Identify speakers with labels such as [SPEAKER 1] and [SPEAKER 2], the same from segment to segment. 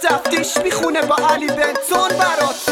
[SPEAKER 1] تفتیش میخونه با علی بنتون براتون.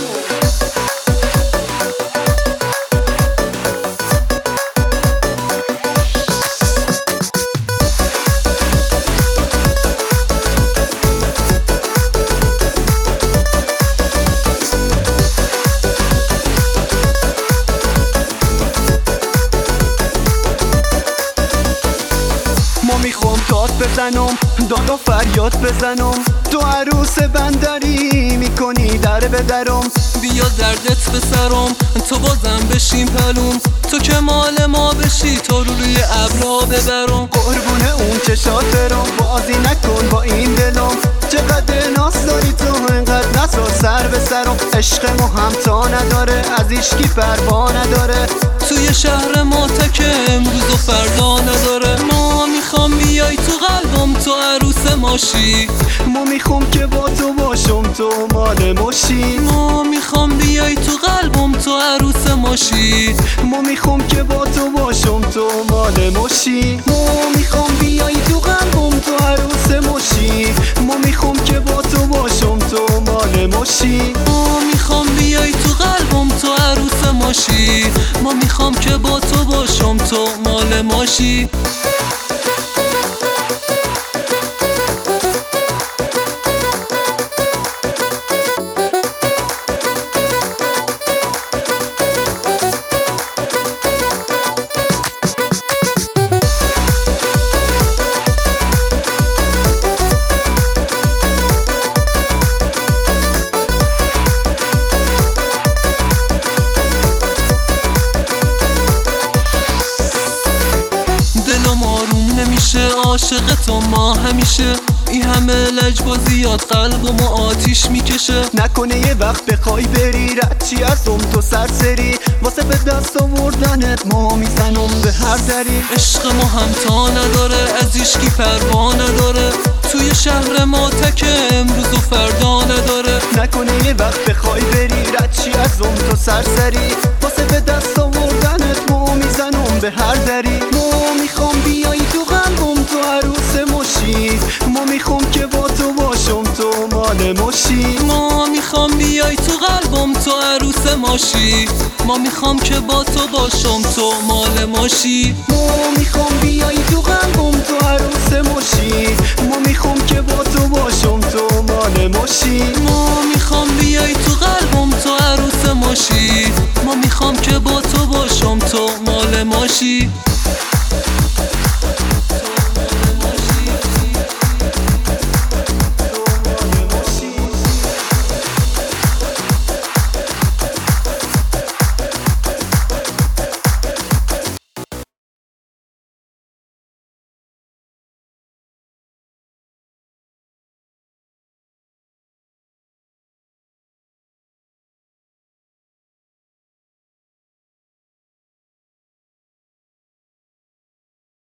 [SPEAKER 1] میخوام داد بزنم، داد و فریاد بزنم، تو عروس بندری میکنی در به درم.
[SPEAKER 2] بیا دردت بسرم، تو بازم بشیم پلوم، تو که مال ما بشی تا روی ابرا ببرم.
[SPEAKER 1] قربون اون چشات برم، بازی نکن با این دلم، چقدر ناز داری تو اینقدر نسا سر به سرم. عشق ما همتا نداره، از ایشکی پروا نداره،
[SPEAKER 2] توی شهر ما تک امروز و فردا نداره. ما میخوام بیای تو قلبم، تو عروس ماشی.
[SPEAKER 1] ما میخوام که با تو باشم، تو مال ماشی.
[SPEAKER 2] ما میخوام بیای تو قلبم، تو عروس ماشی.
[SPEAKER 1] ما میخوام که با تو باشم، تو مال ماشی. ما میخوام بیای تو قلبم، تو عروس ماشی. ما میخوام که با تو باشم، تو مال ماشی.
[SPEAKER 2] ما میخوام بیای تو قلبم، تو عروس ماشی. ما میخوام که با تو باشم، تو مال ماشی. دلم آروم نمیشه، عاشق تو ما همیشه. این همه لجبازیات قلبم آتیش میکشه.
[SPEAKER 1] نکنه یه وقت بخوای بری رد چی ازم تو سرسری، واسه به دست آوردنت ما میزنم به هر دری.
[SPEAKER 2] عشق ما همتا نداره، از ایشکی پروا نداره، توی شهر ما تک امروز و فردا نداره.
[SPEAKER 1] نکنه یه وقت بخوای بری رد چی ازم تو سرسری، واسه به دست آوردنت ما میزنم به هر دری. ما میخوام بیای تو قلبم، تو عروس ماشی. ما میخوام که با تو باشم، تو مال ماشی.
[SPEAKER 2] ما میخوام بیای تو قلبم، تو عروس ماشی. ما میخوام که با تو باشم، تو مال ماشی.
[SPEAKER 1] ما میخوام بیای تو قلبم، تو عروس ماشی. ما میخوام که با تو باشم، تو مال ماشی.
[SPEAKER 2] ما میخوام بیای تو قلبم، تو عروس ماشی. ما میخوام که با تو باشم، تو مال ماشی.